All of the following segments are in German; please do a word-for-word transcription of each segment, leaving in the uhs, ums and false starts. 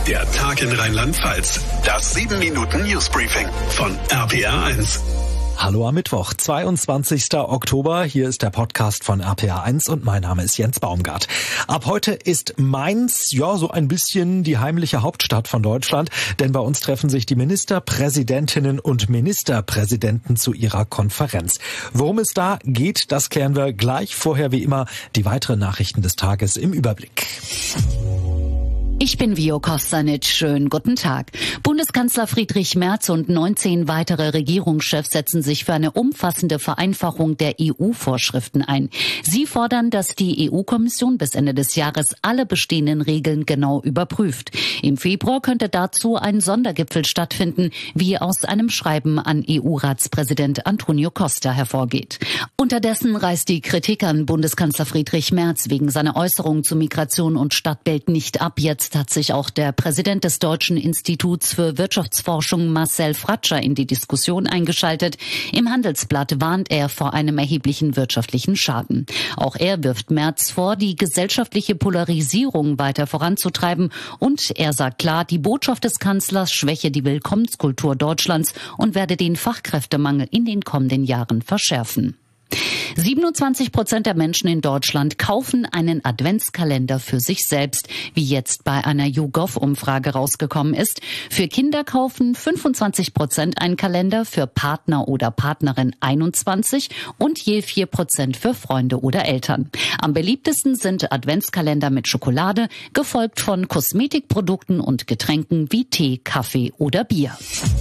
Der Tag in Rheinland-Pfalz. Das sieben Minuten Newsbriefing von R P R eins. Hallo am Mittwoch, zweiundzwanzigster Oktober. Hier ist der Podcast von R P R eins und mein Name ist Jens Baumgart. Ab heute ist Mainz, ja, so ein bisschen die heimliche Hauptstadt von Deutschland, denn bei uns treffen sich die Ministerpräsidentinnen und Ministerpräsidenten zu ihrer Konferenz. Worum es da geht, das klären wir gleich. Vorher wie immer die weiteren Nachrichten des Tages im Überblick. Ich bin Vio Kostanic. Schönen guten Tag. Bundeskanzler Friedrich Merz und neunzehn weitere Regierungschefs setzen sich für eine umfassende Vereinfachung der E U-Vorschriften ein. Sie fordern, dass die E U-Kommission bis Ende des Jahres alle bestehenden Regeln genau überprüft. Im Februar könnte dazu ein Sondergipfel stattfinden, wie aus einem Schreiben an E U-Ratspräsident Antonio Costa hervorgeht. Unterdessen reißt die Kritik an Bundeskanzler Friedrich Merz wegen seiner Äußerungen zu Migration und Stadtbild nicht ab. Jetzt hat sich auch der Präsident des Deutschen Instituts für Wirtschaftsforschung Marcel Fratscher in die Diskussion eingeschaltet. Im Handelsblatt warnt er vor einem erheblichen wirtschaftlichen Schaden. Auch er wirft Merz vor, die gesellschaftliche Polarisierung weiter voranzutreiben. Und er sagt klar, die Botschaft des Kanzlers schwäche die Willkommenskultur Deutschlands und werde den Fachkräftemangel in den kommenden Jahren verschärfen. siebenundzwanzig Prozent der Menschen in Deutschland kaufen einen Adventskalender für sich selbst, wie jetzt bei einer YouGov-Umfrage rausgekommen ist. Für Kinder kaufen fünfundzwanzig Prozent einen Kalender, für Partner oder Partnerin einundzwanzig und je vier Prozent für Freunde oder Eltern. Am beliebtesten sind Adventskalender mit Schokolade, gefolgt von Kosmetikprodukten und Getränken wie Tee, Kaffee oder Bier.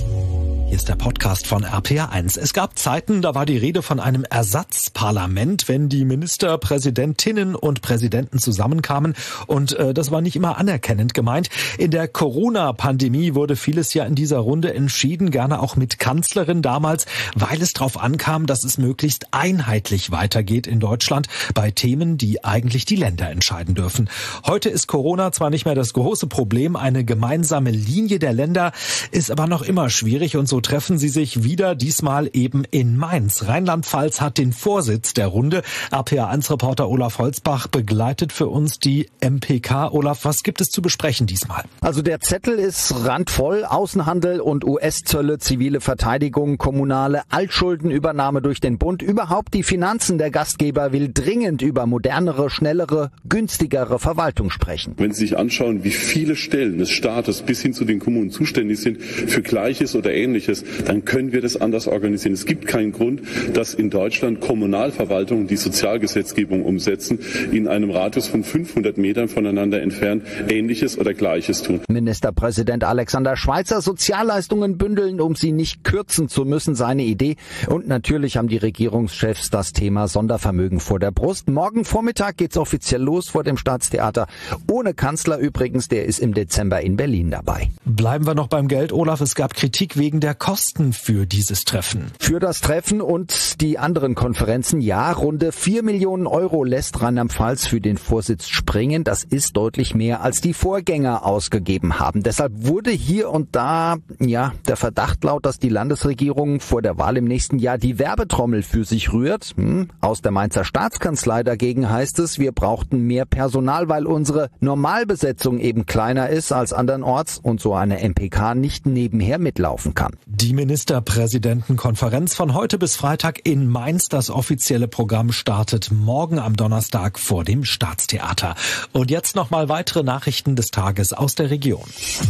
Hier ist der Podcast von R P R eins. Es gab Zeiten, da war die Rede von einem Ersatzparlament, wenn die Ministerpräsidentinnen und Präsidenten zusammenkamen. Und äh, das war nicht immer anerkennend gemeint. In der Corona-Pandemie wurde vieles ja in dieser Runde entschieden, gerne auch mit Kanzlerin damals, weil es darauf ankam, dass es möglichst einheitlich weitergeht in Deutschland bei Themen, die eigentlich die Länder entscheiden dürfen. Heute ist Corona zwar nicht mehr das große Problem, eine gemeinsame Linie der Länder ist aber noch immer schwierig und so treffen sie sich wieder, diesmal eben in Mainz. Rheinland-Pfalz hat den Vorsitz der Runde. R P R eins Reporter Olaf Holzbach begleitet für uns die M P K. Olaf, was gibt es zu besprechen diesmal? Also der Zettel ist randvoll. Außenhandel und U S-Zölle, zivile Verteidigung, kommunale Altschuldenübernahme durch den Bund. Überhaupt die Finanzen der Gastgeber will dringend über modernere, schnellere, günstigere Verwaltung sprechen. Wenn Sie sich anschauen, wie viele Stellen des Staates bis hin zu den Kommunen zuständig sind für Gleiches oder Ähnliches, dann können wir das anders organisieren. Es gibt keinen Grund, dass in Deutschland Kommunalverwaltungen die Sozialgesetzgebung umsetzen, in einem Radius von fünfhundert Metern voneinander entfernt Ähnliches oder Gleiches tun. Ministerpräsident Alexander Schweitzer: Sozialleistungen bündeln, um sie nicht kürzen zu müssen, seine Idee. Und natürlich haben die Regierungschefs das Thema Sondervermögen vor der Brust. Morgen Vormittag geht's offiziell los vor dem Staatstheater. Ohne Kanzler übrigens, der ist im Dezember in Berlin dabei. Bleiben wir noch beim Geld, Olaf. Es gab Kritik wegen der Kosten für dieses Treffen. Für das Treffen und die anderen Konferenzen, ja, runde vier Millionen Euro lässt Rheinland-Pfalz für den Vorsitz springen. Das ist deutlich mehr, als die Vorgänger ausgegeben haben. Deshalb wurde hier und da, ja, der Verdacht laut, dass die Landesregierung vor der Wahl im nächsten Jahr die Werbetrommel für sich rührt. Hm. Aus der Mainzer Staatskanzlei dagegen heißt es, wir brauchten mehr Personal, weil unsere Normalbesetzung eben kleiner ist als andernorts und so eine M P K nicht nebenher mitlaufen kann. Die Ministerpräsidentenkonferenz von heute bis Freitag in Mainz. Das offizielle Programm startet morgen am Donnerstag vor dem Staatstheater. Und jetzt nochmal weitere Nachrichten des Tages aus der Region.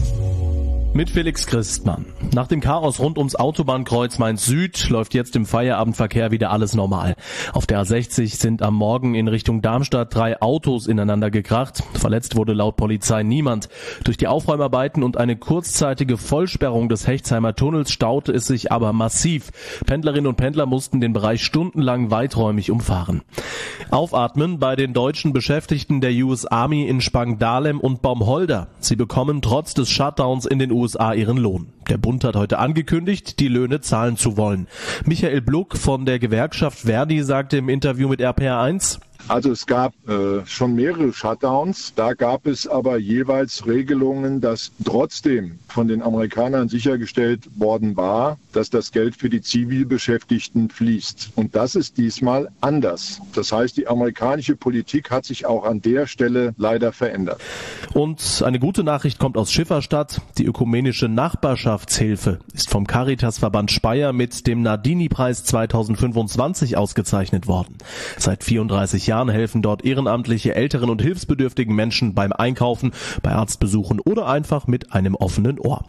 Mit Felix Christmann. Nach dem Chaos rund ums Autobahnkreuz Mainz Süd läuft jetzt im Feierabendverkehr wieder alles normal. Auf der A sechzig sind am Morgen in Richtung Darmstadt drei Autos ineinander gekracht. Verletzt wurde laut Polizei niemand. Durch die Aufräumarbeiten und eine kurzzeitige Vollsperrung des Hechtsheimer Tunnels staute es sich aber massiv. Pendlerinnen und Pendler mussten den Bereich stundenlang weiträumig umfahren. Aufatmen bei den deutschen Beschäftigten der U S Army in Spangdahlem und Baumholder. Sie bekommen trotz des Shutdowns in den U S A ihren Lohn. Der Bund hat heute angekündigt, die Löhne zahlen zu wollen. Michael Bluck von der Gewerkschaft Verdi sagte im Interview mit R P R eins: Also es gab äh, schon mehrere Shutdowns. Da gab es aber jeweils Regelungen, dass trotzdem von den Amerikanern sichergestellt worden war, dass das Geld für die Zivilbeschäftigten fließt. Und das ist diesmal anders. Das heißt, die amerikanische Politik hat sich auch an der Stelle leider verändert. Und eine gute Nachricht kommt aus Schifferstadt. Die ökumenische Nachbarschaftshilfe ist vom Caritasverband Speyer mit dem Nardini-Preis zweitausendfünfundzwanzig ausgezeichnet worden. Seit vierunddreißig Jahren helfen dort ehrenamtliche älteren und hilfsbedürftigen Menschen beim Einkaufen, bei Arztbesuchen oder einfach mit einem offenen Ohr.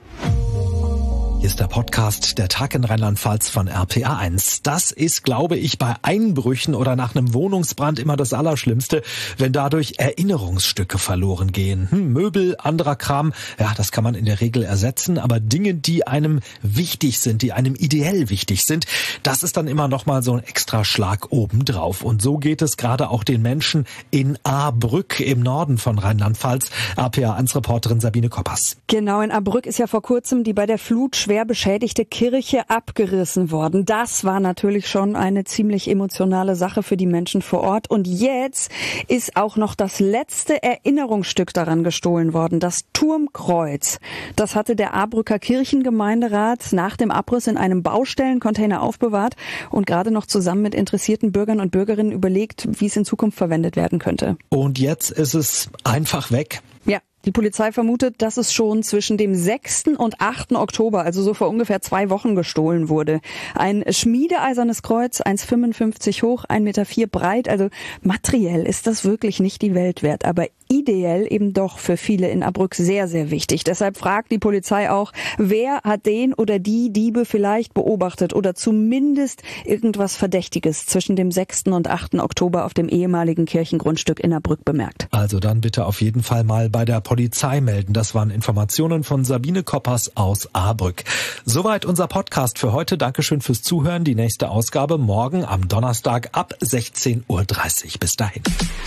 Hier ist der Podcast Der Tag in Rheinland-Pfalz von R P R eins. Das ist, glaube ich, bei Einbrüchen oder nach einem Wohnungsbrand immer das Allerschlimmste, wenn dadurch Erinnerungsstücke verloren gehen. Hm, Möbel, anderer Kram, ja, das kann man in der Regel ersetzen, aber Dinge, die einem wichtig sind, die einem ideell wichtig sind, das ist dann immer noch mal so ein extra Schlag obendrauf. Und so geht es gerade auch den Menschen in Ahrbrück im Norden von Rheinland-Pfalz. R P R eins Reporterin Sabine Koppers. Genau, in Ahrbrück ist ja vor kurzem die bei der Flut schwer beschädigte Kirche abgerissen worden. Das war natürlich schon eine ziemlich emotionale Sache für die Menschen vor Ort. Und jetzt ist auch noch das letzte Erinnerungsstück daran gestohlen worden, das Turmkreuz. Das hatte der Ahrbrücker Kirchengemeinderat nach dem Abriss in einem Baustellencontainer aufbewahrt und gerade noch zusammen mit interessierten Bürgern und Bürgerinnen überlegt, wie es in Zukunft verwendet werden könnte. Und jetzt ist es einfach weg. Ja. Die Polizei vermutet, dass es schon zwischen dem sechsten und achten Oktober, also so vor ungefähr zwei Wochen, gestohlen wurde. Ein schmiedeeisernes Kreuz, eins Komma fünfundfünfzig hoch, ein Meter vier breit. Also materiell ist das wirklich nicht die Welt wert, aber ideell eben doch für viele in Ahrbrück sehr, sehr wichtig. Deshalb fragt die Polizei auch, wer hat den oder die Diebe vielleicht beobachtet oder zumindest irgendwas Verdächtiges zwischen dem sechsten und achten Oktober auf dem ehemaligen Kirchengrundstück in Ahrbrück bemerkt. Also dann bitte auf jeden Fall mal bei der Polizei melden. Das waren Informationen von Sabine Koppers aus Ahrbrück. Soweit unser Podcast für heute. Dankeschön fürs Zuhören. Die nächste Ausgabe morgen am Donnerstag ab sechzehn Uhr dreißig. Bis dahin.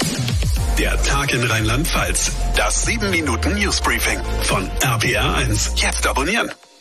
Der Tag in Rheinland-Pfalz. Das sieben Minuten Newsbriefing von R P R eins. Jetzt abonnieren.